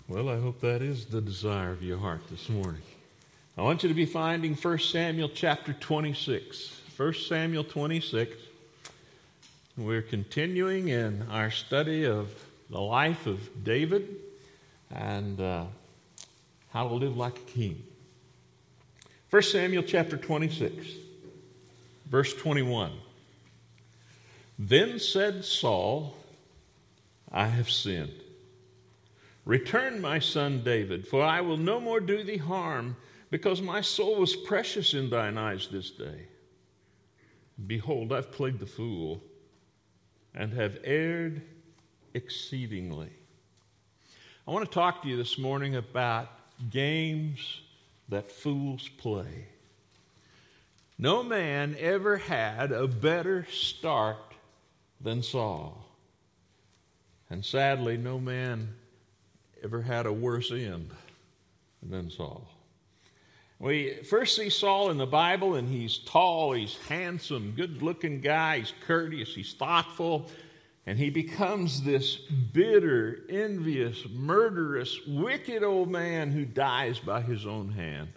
Well, I hope that is the desire of your heart this morning. I want you to be finding 1 Samuel chapter 26. 1 Samuel 26. We're continuing in our study of the life of David and how to live like a king. 1 Samuel chapter 26, verse 21. Then said Saul, I have sinned. Return, my son David, for I will no more do thee harm, because my soul was precious in thine eyes this day. Behold, I've played the fool, and have erred exceedingly. I want to talk to you this morning about games that fools play. No man ever had a better start than Saul. And sadly, no man ever had a worse end than Saul. We first see Saul in the Bible, and he's tall, he's handsome, good-looking guy, he's courteous, he's thoughtful, and he becomes this bitter, envious, murderous, wicked old man who dies by his own hand.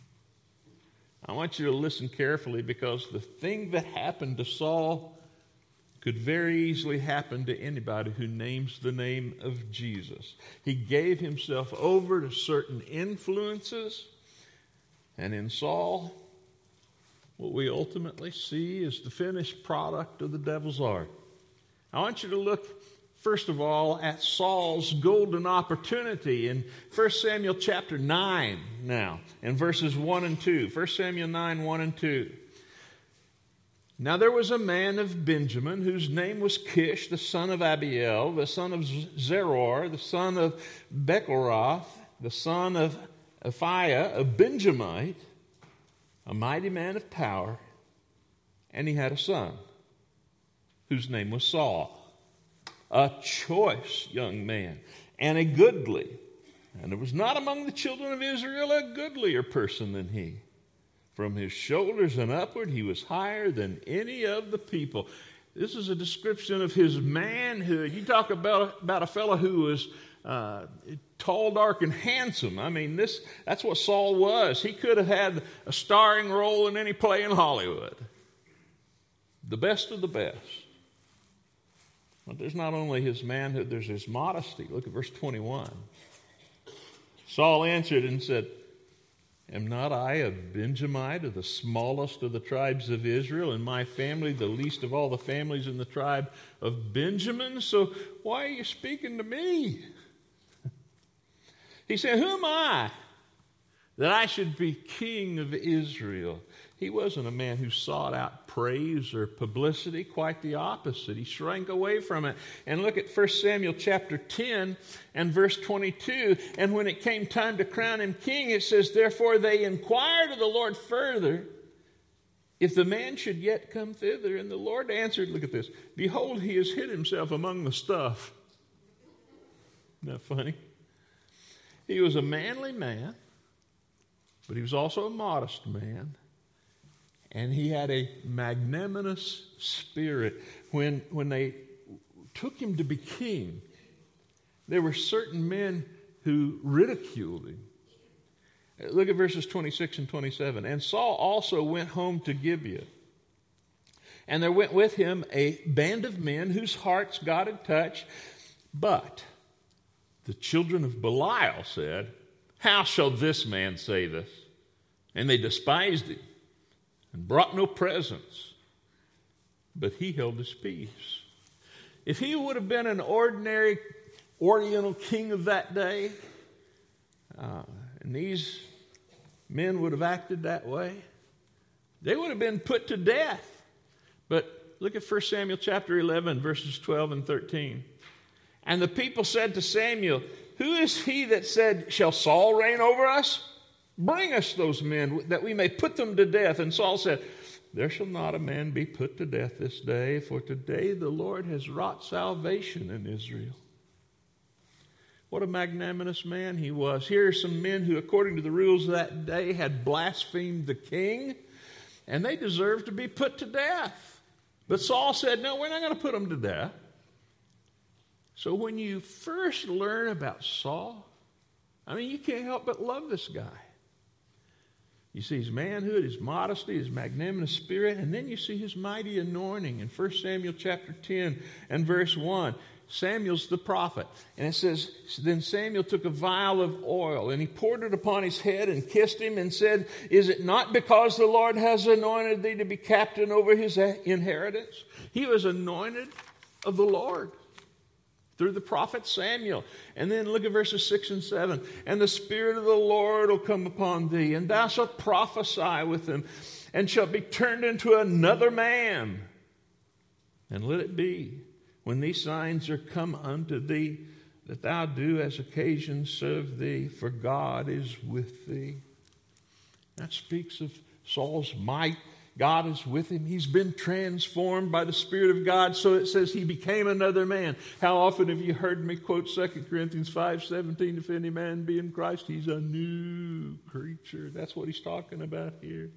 I want you to listen carefully, because the thing that happened to Saul could very easily happen to anybody who names the name of Jesus. He gave himself over to certain influences, and in Saul, what we ultimately see is the finished product of the devil's art. I want you to look, first of all, at Saul's golden opportunity in 1 Samuel chapter 9 now, in verses 1 and 2. 1 Samuel 9, 1 and 2. Now there was a man of Benjamin whose name was Kish, the son of Abiel, the son of Zeror, the son of Bechorath, the son of Aphiah, a Benjamite, a mighty man of power, and he had a son whose name was Saul, a choice young man and a goodly. And there was not among the children of Israel a goodlier person than he. From his shoulders and upward, he was higher than any of the people. This is a description of his manhood. You talk about a fellow who was tall, dark, and handsome. I mean, that's what Saul was. He could have had a starring role in any play in Hollywood. The best of the best. But there's not only his manhood, there's his modesty. Look at verse 21. Saul answered and said, Am not I a Benjamite, of the smallest of the tribes of Israel, and my family the least of all the families in the tribe of Benjamin? So why are you speaking to me? He said, Who am I that I should be king of Israel? He wasn't a man who sought out praise or publicity, quite the opposite. He shrank away from it. And look at 1 Samuel chapter 10 and verse 22. And when it came time to crown him king, it says, Therefore they inquired of the Lord further, if the man should yet come thither. And the Lord answered, look at this, Behold, he has hid himself among the stuff. Isn't that funny? He was a manly man, but he was also a modest man. And he had a magnanimous spirit. When they took him to be king, there were certain men who ridiculed him. Look at verses 26 and 27. And Saul also went home to Gibeah. And there went with him a band of men whose hearts God had touched. But the children of Belial said, How shall this man save us? And they despised him and brought no presents, but he held his peace. If he would have been an ordinary Oriental king of that day, and these men would have acted that way, they would have been put to death. But look at 1 Samuel chapter 11, verses 12 and 13. And the people said to Samuel, Who is he that said, Shall Saul reign over us? Bring us those men, that we may put them to death. And Saul said, There shall not a man be put to death this day, for today the Lord has wrought salvation in Israel. What a magnanimous man he was. Here are some men who, according to the rules of that day, had blasphemed the king, and they deserved to be put to death. But Saul said, No, we're not going to put them to death. So when you first learn about Saul, I mean, you can't help but love this guy. You see his manhood, his modesty, his magnanimous spirit, and then you see his mighty anointing in 1 Samuel chapter 10 and verse 1. Samuel's the prophet. And it says, then Samuel took a vial of oil, and he poured it upon his head and kissed him and said, is it not because the Lord has anointed thee to be captain over his inheritance? He was anointed of the Lord through the prophet Samuel. And then look at verses 6 and 7. And the Spirit of the Lord will come upon thee, and thou shalt prophesy with him, and shalt be turned into another man. And let it be, when these signs are come unto thee, that thou do as occasion serve thee, for God is with thee. That speaks of Saul's might. God is with him. He's been transformed by the Spirit of God. So it says he became another man. How often have you heard me quote 2 Corinthians 5:17? If any man be in Christ, he's a new creature. That's what he's talking about here.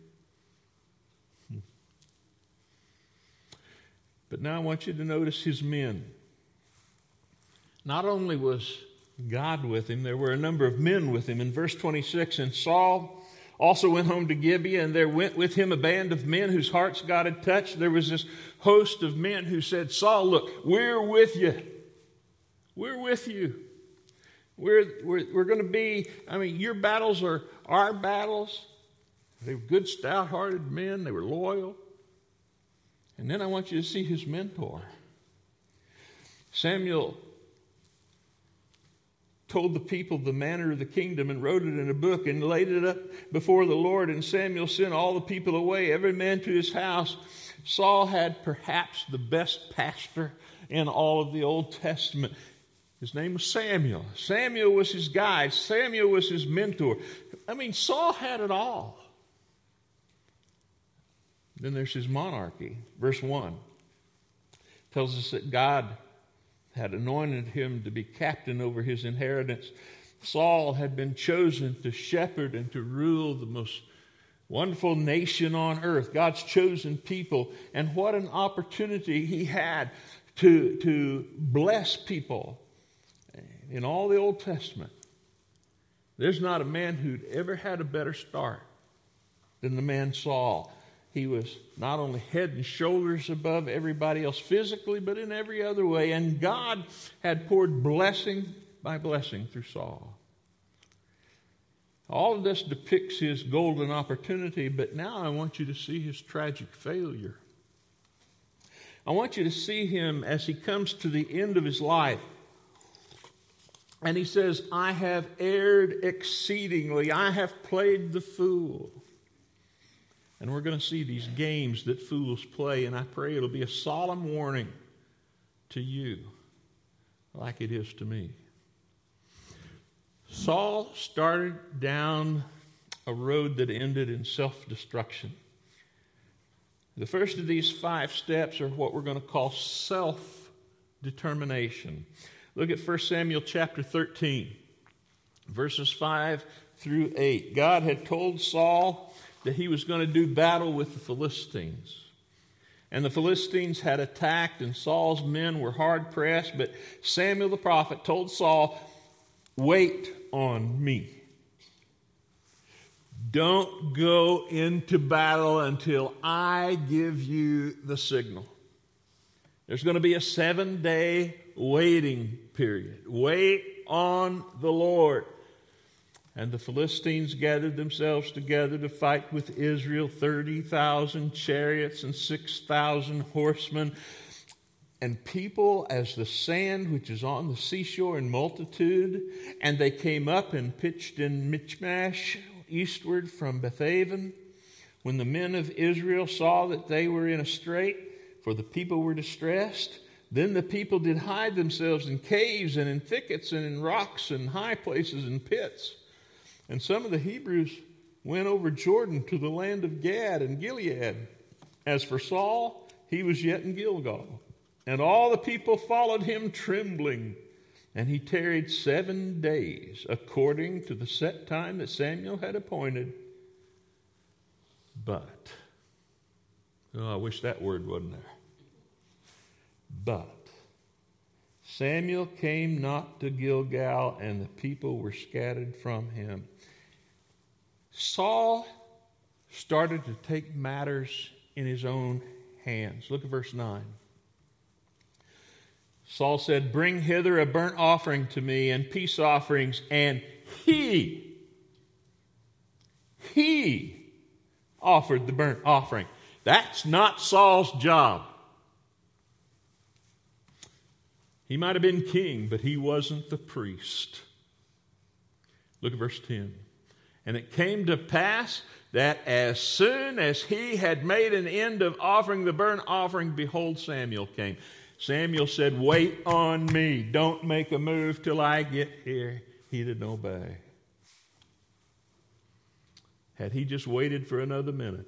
But now I want you to notice his men. Not only was God with him, there were a number of men with him. In verse 26, and Saul also went home to Gibeah, and there went with him a band of men whose hearts God had touched. There was this host of men who said, Saul, look, we're with you. We're with you. We're going to be, your battles are our battles. They were good, stout-hearted men. They were loyal. And then I want you to see his mentor. Samuel told the people the manner of the kingdom and wrote it in a book and laid it up before the Lord. And Samuel sent all the people away, every man to his house. Saul had perhaps the best pastor in all of the Old Testament. His name was Samuel. Samuel was his guide. Samuel was his mentor. Saul had it all. Then there's his monarchy. Verse 1 tells us that God had anointed him to be captain over his inheritance. Saul had been chosen to shepherd and to rule the most wonderful nation on earth, God's chosen people. And what an opportunity he had to bless people. In all the Old Testament, there's not a man who'd ever had a better start than the man Saul. He was not only head and shoulders above everybody else physically, but in every other way. And God had poured blessing by blessing through Saul. All of this depicts his golden opportunity, but now I want you to see his tragic failure. I want you to see him as he comes to the end of his life. And he says, I have erred exceedingly. I have played the fool. And we're going to see these games that fools play, and I pray it'll be a solemn warning to you like it is to me. Saul started down a road that ended in self-destruction. The first of these 5 steps are what we're going to call self-determination. Look at 1 Samuel chapter 13, verses 5 through 8. God had told Saul that he was going to do battle with the Philistines. And the Philistines had attacked, and Saul's men were hard-pressed. But Samuel the prophet told Saul, wait on me. Don't go into battle until I give you the signal. There's going to be a 7-day waiting period. Wait on the Lord. And the Philistines gathered themselves together to fight with Israel, 30,000 chariots and 6,000 horsemen. And people as the sand which is on the seashore in multitude. And they came up and pitched in Michmash, eastward from Bethaven. When the men of Israel saw that they were in a strait, for the people were distressed, then the people did hide themselves in caves and in thickets and in rocks and high places and pits. And some of the Hebrews went over Jordan to the land of Gad and Gilead. As for Saul, he was yet in Gilgal. And all the people followed him trembling. And he tarried 7 days, according to the set time that Samuel had appointed. But, I wish that word wasn't there. But Samuel came not to Gilgal, and the people were scattered from him. Saul started to take matters in his own hands. Look at verse 9. Saul said, "Bring hither a burnt offering to me and peace offerings." And he offered the burnt offering. That's not Saul's job. He might have been king, but he wasn't the priest. Look at verse 10. And it came to pass that as soon as he had made an end of offering the burnt offering, behold, Samuel came. Samuel said, "Wait on me. Don't make a move till I get here." He didn't obey. Had he just waited for another minute,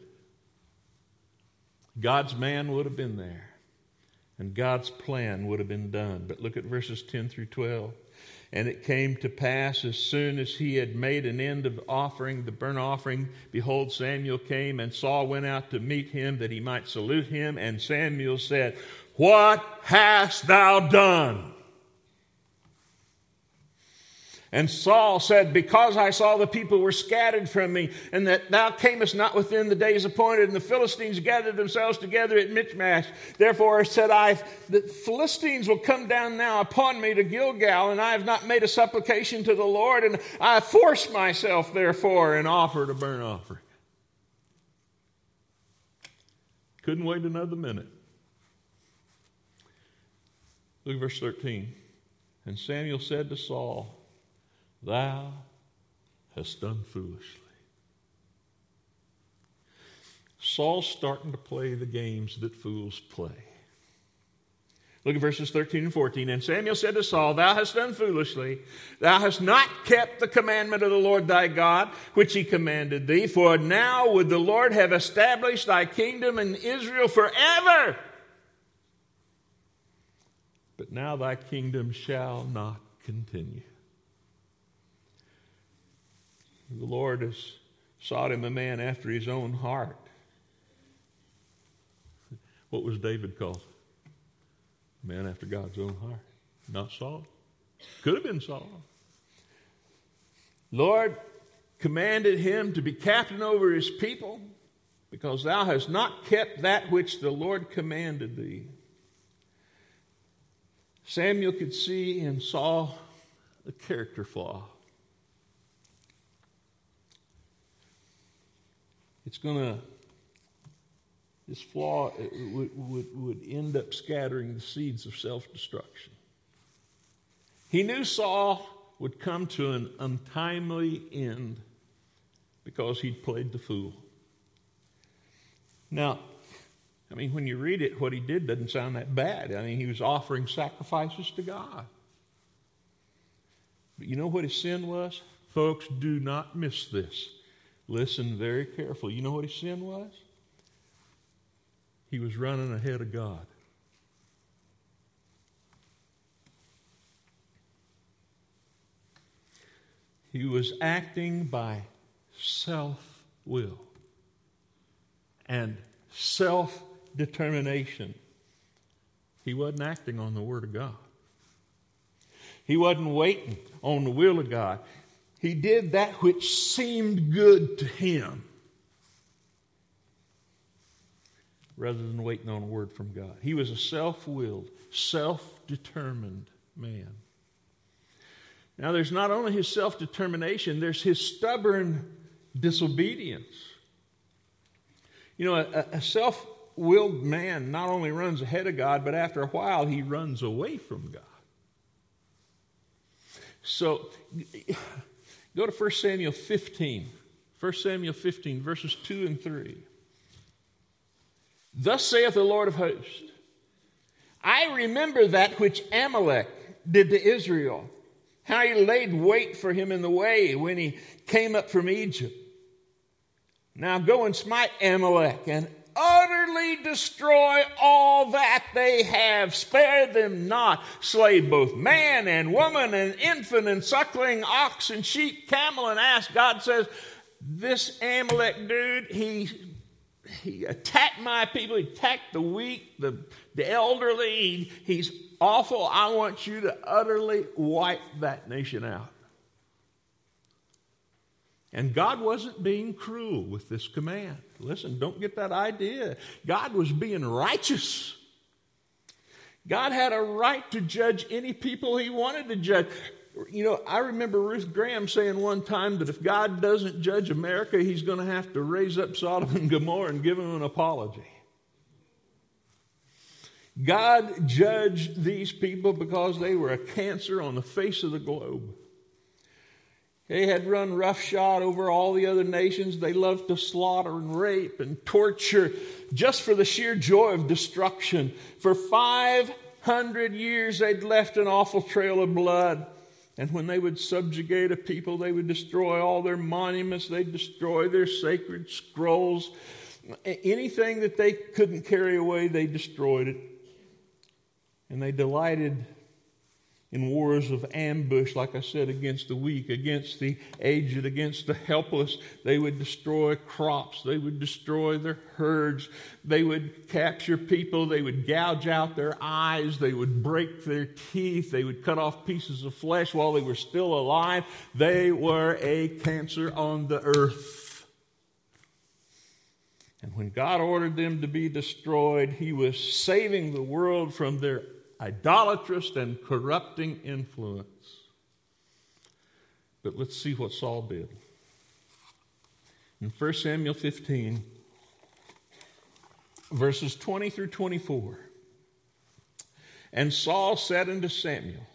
God's man would have been there, and God's plan would have been done. But look at verses 10 through 12. And it came to pass, as soon as he had made an end of offering the burnt offering, behold, Samuel came, and Saul went out to meet him, that he might salute him. And Samuel said, "What hast thou done?" And Saul said, "Because I saw the people were scattered from me, and that thou camest not within the days appointed, and the Philistines gathered themselves together at Michmash. Therefore said I, the Philistines will come down now upon me to Gilgal, and I have not made a supplication to the Lord, and I forced myself, therefore, and offered a burnt offering." Couldn't wait another minute. Look at verse 13. And Samuel said to Saul, "Thou hast done foolishly." Saul's starting to play the games that fools play. Look at verses 13 and 14. And Samuel said to Saul, "Thou hast done foolishly. Thou hast not kept the commandment of the Lord thy God, which he commanded thee. For now would the Lord have established thy kingdom in Israel forever. But now thy kingdom shall not continue." The Lord has sought him a man after his own heart. What was David called? A man after God's own heart. Not Saul. Could have been Saul. Lord commanded him to be captain over his people, because thou hast not kept that which the Lord commanded thee. Samuel could see in Saul a character flaw. This flaw would end up scattering the seeds of self-destruction. He knew Saul would come to an untimely end because he'd played the fool. Now, when you read it, what he did doesn't sound that bad. He was offering sacrifices to God. But you know what his sin was? Folks, do not miss this. Listen very carefully. You know what his sin was? He was running ahead of God. He was acting by self-will and self-determination. He wasn't acting on the Word of God. He wasn't waiting on the will of God. He did that which seemed good to him rather than waiting on a word from God. He was a self-willed, self-determined man. Now, there's not only his self-determination, there's his stubborn disobedience. A self-willed man not only runs ahead of God, but after a while he runs away from God. So, go to 1 Samuel 15. 1 Samuel 15, verses 2 and 3. Thus saith the Lord of hosts, I remember that which Amalek did to Israel, how he laid wait for him in the way when he came up from Egypt. Now go and smite Amalek and utterly destroy all that they have. Spare them not. Slay both man and woman and infant and suckling, ox and sheep, camel and ass. God says, this Amalek dude, he attacked my people. He attacked the weak, the the elderly. He's awful. I want you to utterly wipe that nation out. And God wasn't being cruel with this command. Listen, don't get that idea. God was being righteous. God had a right to judge any people he wanted to judge. You know, I remember Ruth Graham saying one time that if God doesn't judge America, he's going to have to raise up Sodom and Gomorrah and give them an apology. God judged these people because they were a cancer on the face of the globe. They had run roughshod over all the other nations. They loved to slaughter and rape and torture just for the sheer joy of destruction. For 500 years, they'd left an awful trail of blood. And when they would subjugate a people, they would destroy all their monuments. They'd destroy their sacred scrolls. Anything that they couldn't carry away, they destroyed it. And they delighted in wars of ambush, like I said, against the weak, against the aged, against the helpless. They would destroy crops. They would destroy their herds. They would capture people. They would gouge out their eyes. They would break their teeth. They would cut off pieces of flesh while they were still alive. They were a cancer on the earth. And when God ordered them to be destroyed, he was saving the world from their idolatrous and corrupting influence. But let's see what Saul did. In 1 Samuel 15, verses 20 through 24. And Saul said unto Samuel,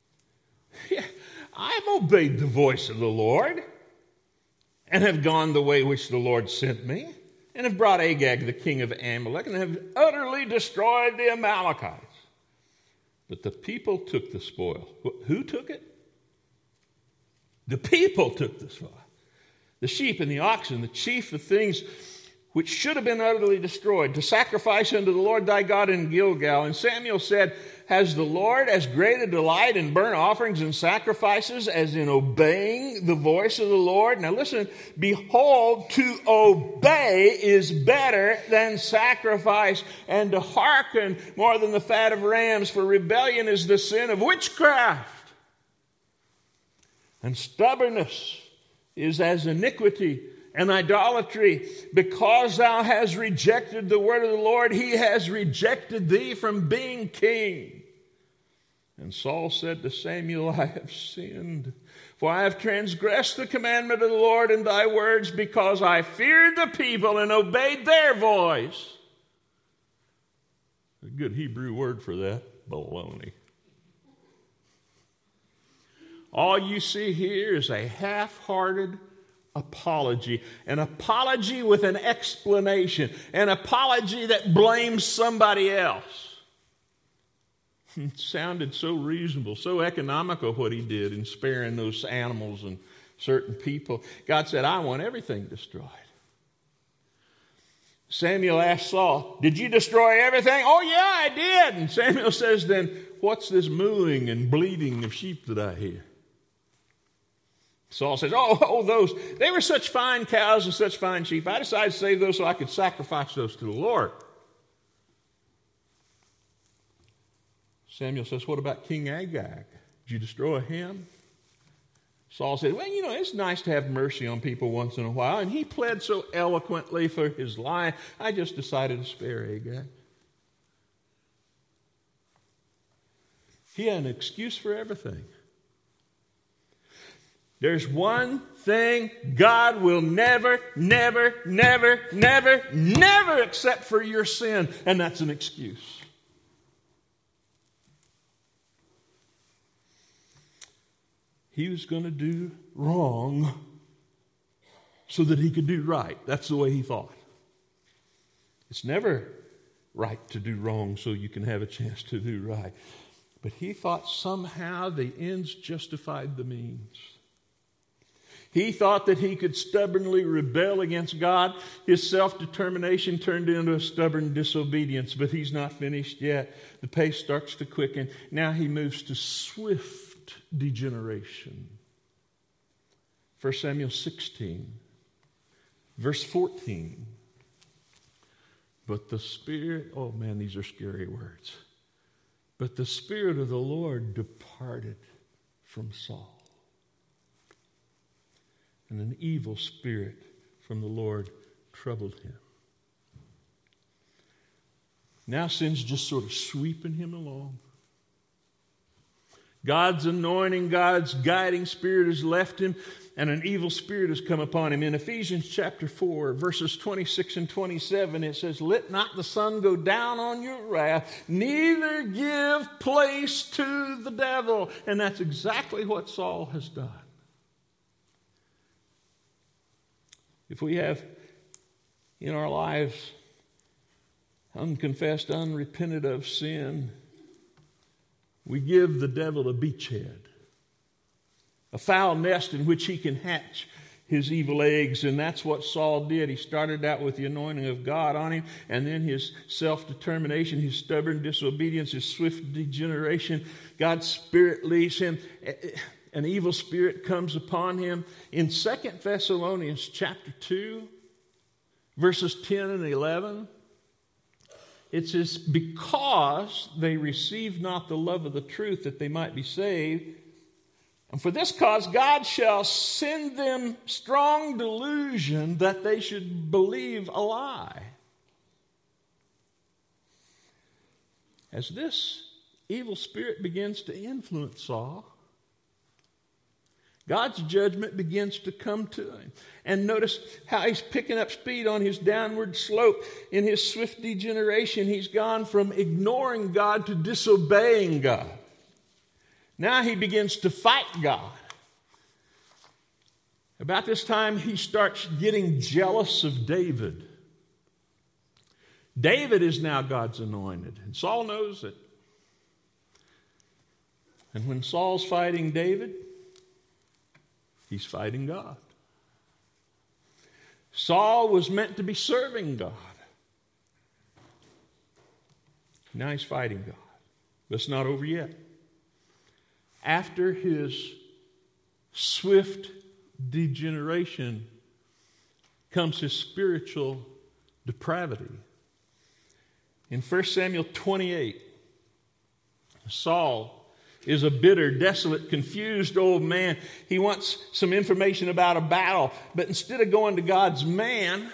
I have obeyed the voice of the Lord, and have gone the way which the Lord sent me, and have brought Agag the king of Amalek, and have utterly destroyed the Amalekites. But the people took the spoil. Who took it? The people took the spoil. The sheep and the oxen, the chief of things which should have been utterly destroyed, to sacrifice unto the Lord thy God in Gilgal. And Samuel said, has the Lord as great a delight in burnt offerings and sacrifices as in obeying the voice of the Lord? Now listen, behold, to obey is better than sacrifice, and to hearken more than the fat of rams, for rebellion is the sin of witchcraft, and stubbornness is as iniquity and idolatry. Because thou hast rejected the word of the Lord, he has rejected thee from being king. And Saul said to Samuel, I have sinned, for I have transgressed the commandment of the Lord and thy words, because I feared the people and obeyed their voice. A good Hebrew word for that, baloney. All you see here is a half-hearted apology, an apology with an explanation, an apology that blames somebody else. It sounded so reasonable, so economical what he did in sparing those animals and certain people. God said, I want everything destroyed. Samuel asked Saul, did you destroy everything? Oh yeah, I did. And Samuel says, then what's this mooing and bleating of sheep that I hear? Saul says, those, they were such fine cows and such fine sheep. I decided to save those so I could sacrifice those to the Lord. Samuel says, what about King Agag? Did you destroy him? Saul said, well, it's nice to have mercy on people once in a while. And he pled so eloquently for his life, I just decided to spare Agag. He had an excuse for everything. There's one thing God will never, never, never, never, never accept for your sin, and that's an excuse. He was going to do wrong so that he could do right. That's the way he thought. It's never right to do wrong so you can have a chance to do right. But he thought somehow the ends justified the means. He thought that he could stubbornly rebel against God. His self-determination turned into a stubborn disobedience, but he's not finished yet. The pace starts to quicken. Now he moves to swift degeneration. 1 Samuel 16, verse 14. But the Spirit, oh man, these are scary words. But the Spirit of the Lord departed from Saul. And an evil spirit from the Lord troubled him. Now sin's just sort of sweeping him along. God's anointing, God's guiding spirit has left him, and an evil spirit has come upon him. In Ephesians chapter 4, verses 26 and 27, it says, "Let not the sun go down on your wrath, neither give place to the devil." And that's exactly what Saul has done. If we have in our lives unconfessed, unrepented of sin, we give the devil a beachhead, a foul nest in which he can hatch his evil eggs. And that's what Saul did. He started out with the anointing of God on him, and then his self-determination, his stubborn disobedience, his swift degeneration. God's Spirit leaves him. An evil spirit comes upon him. In 2 Thessalonians chapter 2, verses 10 and 11, it says, "Because they received not the love of the truth that they might be saved, and for this cause God shall send them strong delusion that they should believe a lie." As this evil spirit begins to influence Saul, God's judgment begins to come to him. And notice how he's picking up speed on his downward slope. In his swift degeneration, he's gone from ignoring God to disobeying God. Now he begins to fight God. About this time, he starts getting jealous of David. David is now God's anointed, and Saul knows it. And when Saul's fighting David, he's fighting God. Saul was meant to be serving God. Now he's fighting God. But it's not over yet. After his swift degeneration comes his spiritual depravity. In 1 Samuel 28, Saul is a bitter, desolate, confused old man. He wants some information about a battle, but instead of going to God's man,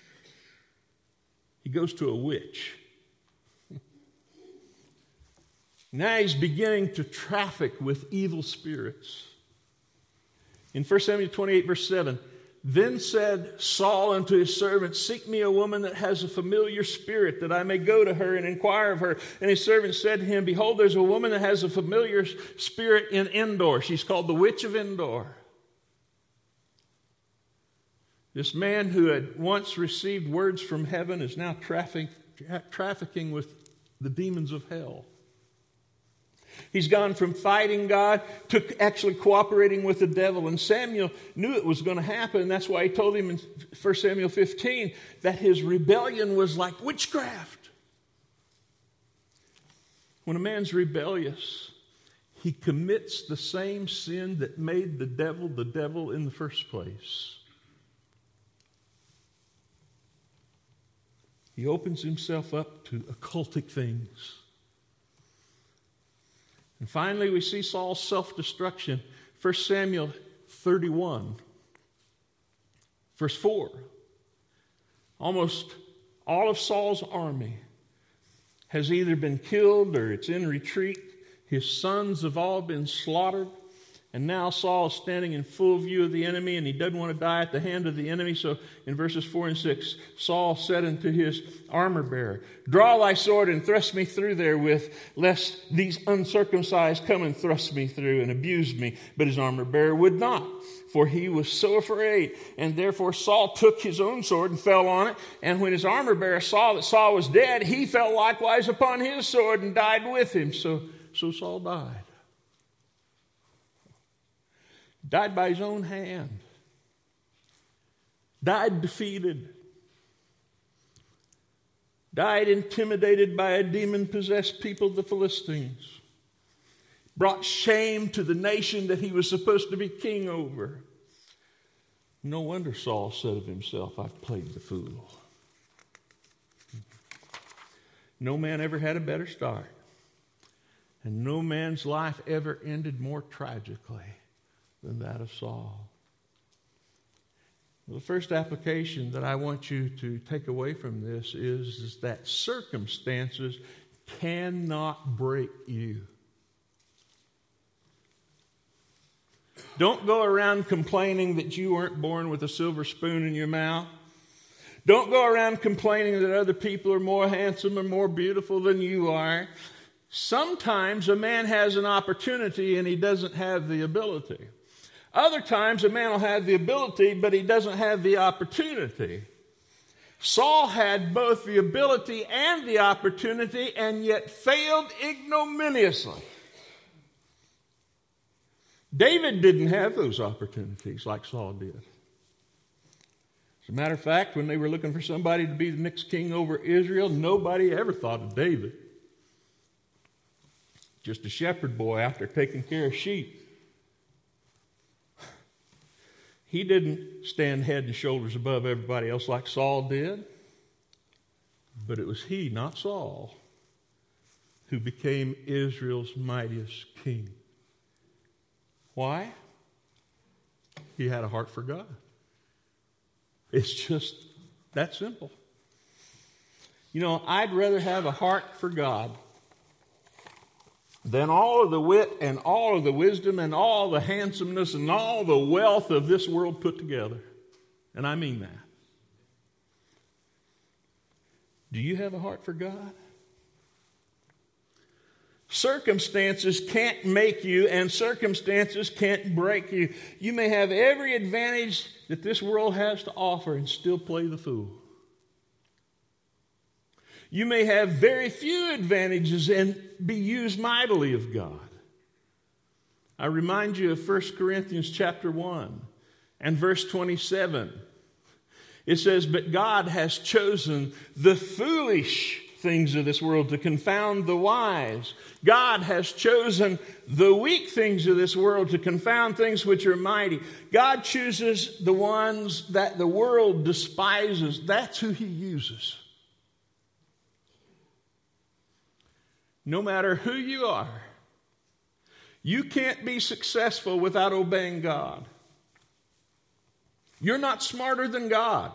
he goes to a witch. Now he's beginning to traffic with evil spirits. In 1 Samuel 28, verse 7, "Then said Saul unto his servants, Seek me a woman that has a familiar spirit, that I may go to her and inquire of her. And his servant said to him, Behold, there's a woman that has a familiar spirit in Endor. She's called the witch of Endor." This man who had once received words from heaven is now trafficking with the demons of hell. He's gone from fighting God to actually cooperating with the devil. And Samuel knew it was going to happen. That's why he told him in 1 Samuel 15 that his rebellion was like witchcraft. When a man's rebellious, he commits the same sin that made the devil in the first place. He opens himself up to occultic things. And finally, we see Saul's self-destruction. 1 Samuel 31, verse 4. Almost all of Saul's army has either been killed or it's in retreat. His sons have all been slaughtered. And now Saul is standing in full view of the enemy, and he doesn't want to die at the hand of the enemy. So in verses 4 and 6, Saul said unto his armor bearer, Draw thy sword and thrust me through therewith, lest these uncircumcised come and thrust me through and abuse me. But his armor bearer would not, for he was so afraid. And therefore Saul took his own sword and fell on it. And when his armor bearer saw that Saul was dead, he fell likewise upon his sword and died with him. So Saul died. Died by his own hand. Died defeated. Died intimidated by a demon-possessed people, the Philistines. Brought shame to the nation that he was supposed to be king over. No wonder Saul said of himself, I've played the fool. No man ever had a better start. And no man's life ever ended more tragically than that of Saul. The first application that I want you to take away from this is that circumstances cannot break you. Don't go around complaining that you weren't born with a silver spoon in your mouth. Don't go around complaining that other people are more handsome or more beautiful than you are. Sometimes a man has an opportunity and he doesn't have the ability. Other times a man will have the ability, but he doesn't have the opportunity. Saul had both the ability and the opportunity and yet failed ignominiously. David didn't have those opportunities like Saul did. As a matter of fact, when they were looking for somebody to be the next king over Israel, nobody ever thought of David. Just a shepherd boy out there taking care of sheep. He didn't stand head and shoulders above everybody else like Saul did. But it was he, not Saul, who became Israel's mightiest king. Why? He had a heart for God. It's just that simple. You know, I'd rather have a heart for God than all of the wit and all of the wisdom and all the handsomeness and all the wealth of this world put together. And I mean that. Do you have a heart for God? Circumstances can't make you, and circumstances can't break you. You may have every advantage that this world has to offer and still play the fool. You may have very few advantages and be used mightily of God. I remind you of 1 Corinthians chapter 1 and verse 27. It says, "But God has chosen the foolish things of this world to confound the wise. God has chosen the weak things of this world to confound things which are mighty." God chooses the ones that the world despises. That's who he uses. No matter who you are, you can't be successful without obeying God. You're not smarter than God.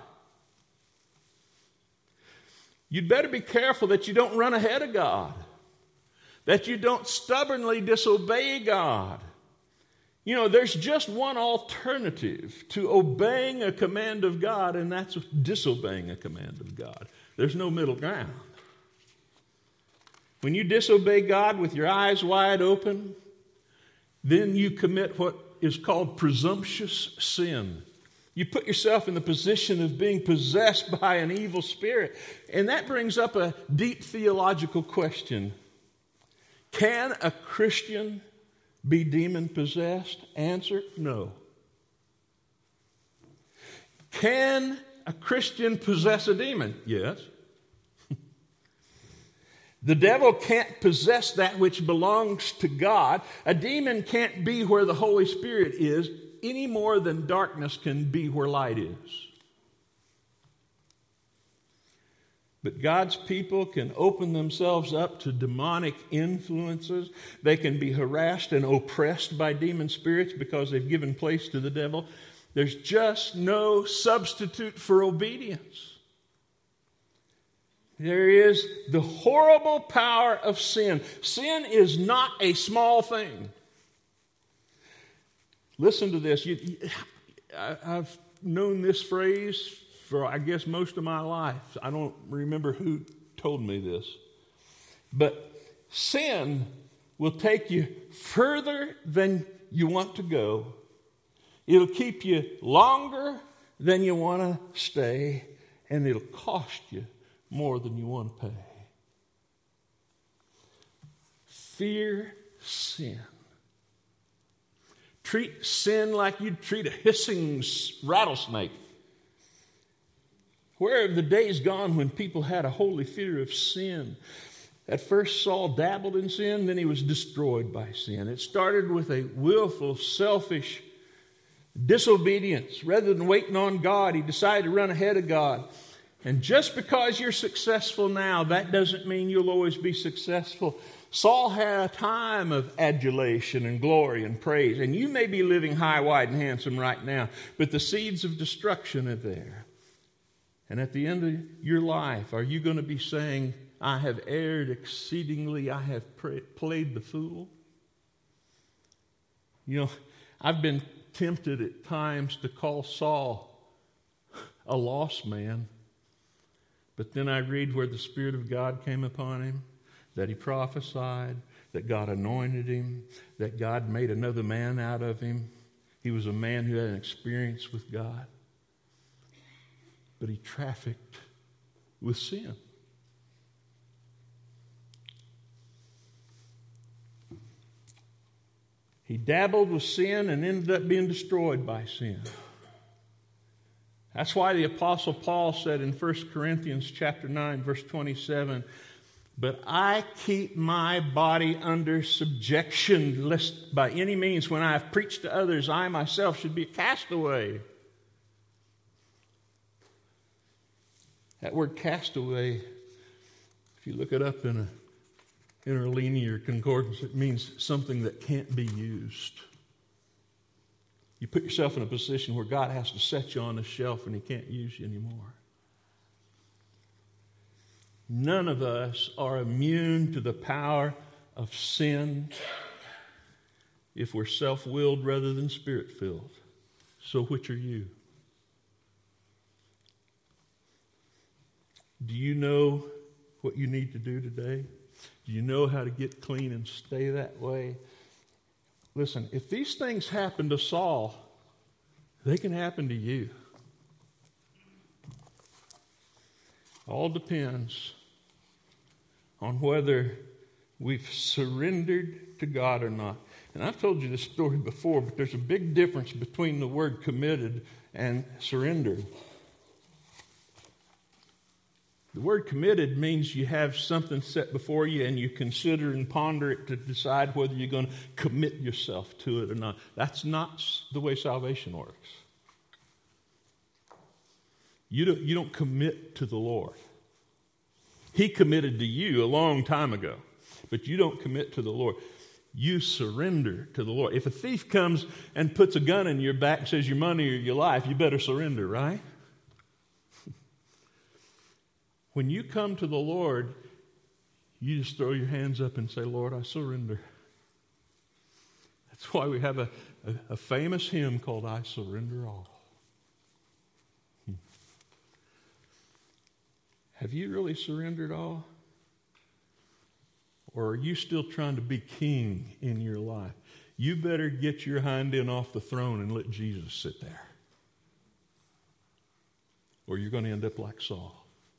You'd better be careful that you don't run ahead of God, that you don't stubbornly disobey God. You know, there's just one alternative to obeying a command of God, and that's disobeying a command of God. There's no middle ground. When you disobey God with your eyes wide open, then you commit what is called presumptuous sin. You put yourself in the position of being possessed by an evil spirit. And that brings up a deep theological question. Can a Christian be demon-possessed? Answer, no. Can a Christian possess a demon? Yes. The devil can't possess that which belongs to God. A demon can't be where the Holy Spirit is any more than darkness can be where light is. But God's people can open themselves up to demonic influences. They can be harassed and oppressed by demon spirits because they've given place to the devil. There's just no substitute for obedience. There is the horrible power of sin. Sin is not a small thing. Listen to this. I've known this phrase for, I guess, most of my life. I don't remember who told me this. But sin will take you further than you want to go. It'll keep you longer than you want to stay. And it'll cost you more than you want to pay. Fear sin. Treat sin like you'd treat a hissing rattlesnake. Where have the days gone when people had a holy fear of sin? At first, Saul dabbled in sin, then he was destroyed by sin. It started with a willful, selfish disobedience. Rather than waiting on God, he decided to run ahead of God. And just because you're successful now, that doesn't mean you'll always be successful. Saul had a time of adulation and glory and praise, and you may be living high, wide, and handsome right now, but the seeds of destruction are there. And at the end of your life, are you going to be saying, I have erred exceedingly, I have played the fool? You know, I've been tempted at times to call Saul a lost man, but then I read where the Spirit of God came upon him, that he prophesied, that God anointed him, that God made another man out of him. He was a man who had an experience with God. But he trafficked with sin. He dabbled with sin and ended up being destroyed by sin. That's why the Apostle Paul said in 1 Corinthians chapter 9, verse 27, but I keep my body under subjection, lest by any means when I have preached to others, I myself should be a castaway. That word castaway, if you look it up in an interlinear concordance, it means something that can't be used. You put yourself in a position where God has to set you on a shelf and He can't use you anymore. None of us are immune to the power of sin if we're self-willed rather than spirit-filled. So which are you? Do you know what you need to do today? Do you know how to get clean and stay that way? Listen, if these things happen to Saul, they can happen to you. All depends on whether we've surrendered to God or not. And I've told you this story before, but there's a big difference between the word committed and surrendered. The word committed means you have something set before you and you consider and ponder it to decide whether you're going to commit yourself to it or not. That's not the way salvation works. You don't commit to the Lord. He committed to you a long time ago, but you don't commit to the Lord. You surrender to the Lord. If a thief comes and puts a gun in your back and says your money or your life, you better surrender, right? When you come to the Lord, you just throw your hands up and say, Lord, I surrender. That's why we have a famous hymn called I Surrender All. Have you really surrendered all? Or are you still trying to be king in your life? You better get your hind end off the throne and let Jesus sit there. Or you're going to end up like Saul.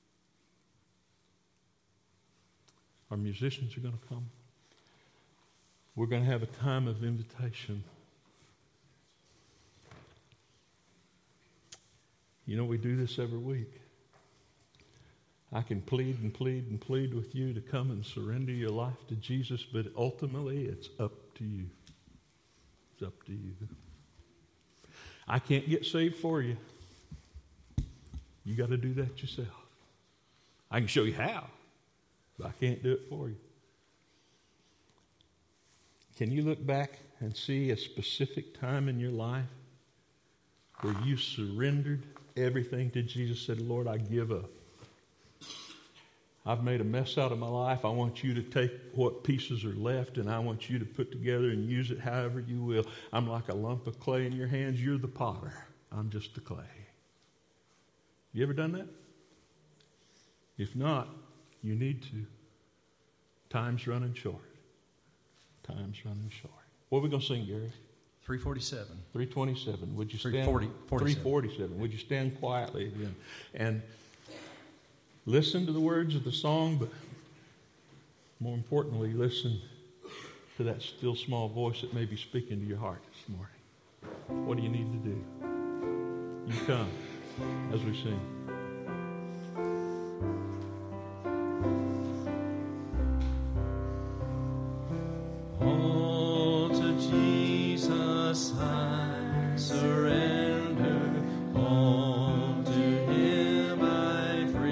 Our musicians are going to come. We're going to have a time of invitation. You know, we do this every week. I can plead and plead and plead with you to come and surrender your life to Jesus, but ultimately it's up to you. It's up to you. I can't get saved for you. You got to do that yourself. I can show you how, but I can't do it for you. Can you look back and see a specific time in your life where you surrendered everything to Jesus, said, Lord, I give up. I've made a mess out of my life. I want you to take what pieces are left and I want you to put together and use it however you will. I'm like a lump of clay in your hands. You're the potter. I'm just the clay. You ever done that? If not, you need to. Time's running short. Time's running short. What are we going to sing, Gary? 347. 327. Would you stand? 347. Would you stand quietly again? And listen to the words of the song, but more importantly, listen to that still small voice that may be speaking to your heart this morning. What do you need to do? You come as we sing. All to Jesus I surrender, all to Him I freely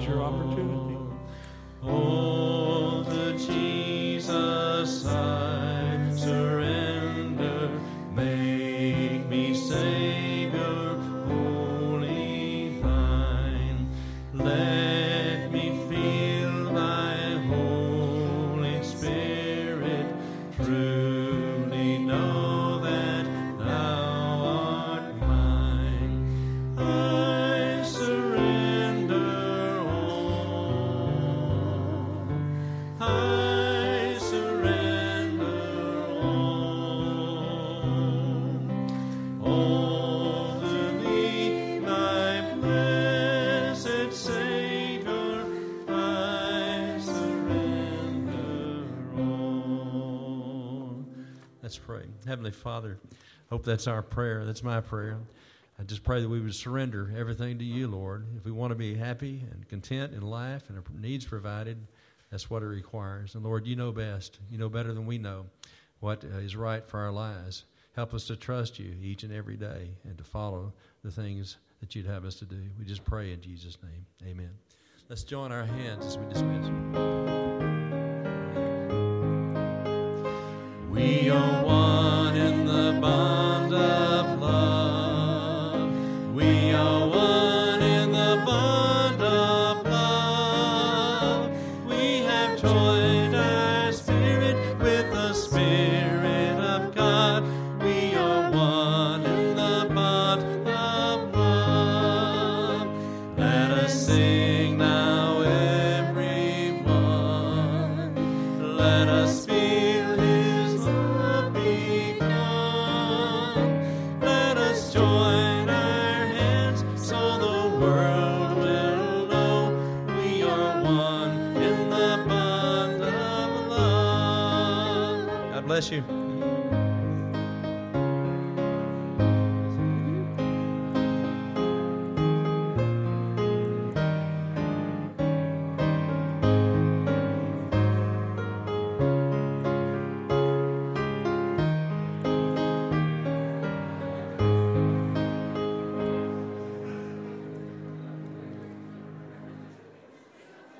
Now's your opportunity. Oh, to Jesus I surrender. Make me Savior, wholly thine. Let me feel thy Holy Spirit. Truly know that thou art mine. I surrender all. I surrender all to thee, my blessed Savior. I surrender all. Let's pray. Heavenly Father, hope that's our prayer. That's my prayer. I just pray that we would surrender everything to you, Lord. If we want to be happy and content in life and our needs provided, that's what it requires. And Lord, you know best. You know better than we know what is right for our lives. Help us to trust you each and every day and to follow the things that you'd have us to do. We just pray in Jesus' name. Amen. Let's join our hands as we dismiss. We are one in the bond of love. We are one in the bond of love. We have joined our spirit with the Spirit of God. We are one in the bond of love. Let us sing now, everyone. Let us feel His love begun. Let us join our hands so the world will know we are one in the bond of love. God bless you.